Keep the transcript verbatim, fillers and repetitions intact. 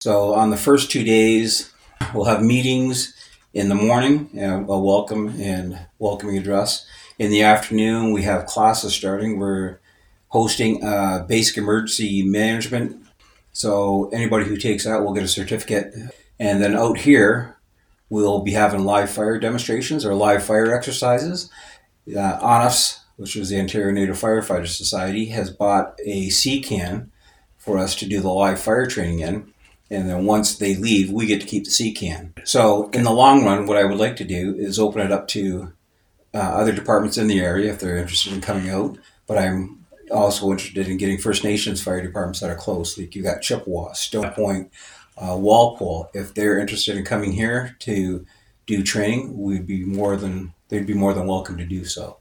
So on the first two days, we'll have meetings in the morning, and a welcome and welcoming address. In the afternoon, we have classes starting. We're hosting uh, basic emergency management. So anybody who takes that will get a certificate. And then out here, we'll be having live fire demonstrations or live fire exercises. Uh, O N F S, which is the Ontario Native Firefighter Society, has bought a C CAN for us to do the live fire training in. And then once they leave, we get to keep the C CAN. So in the long run, what I would like to do is open it up to uh, other departments in the area if they're interested in coming out. But I'm also interested in getting First Nations fire departments that are close. Like you got Chippewa, Stone Point, uh, Walpole. If they're interested in coming here to do training, we'd be more than they'd be more than welcome to do so.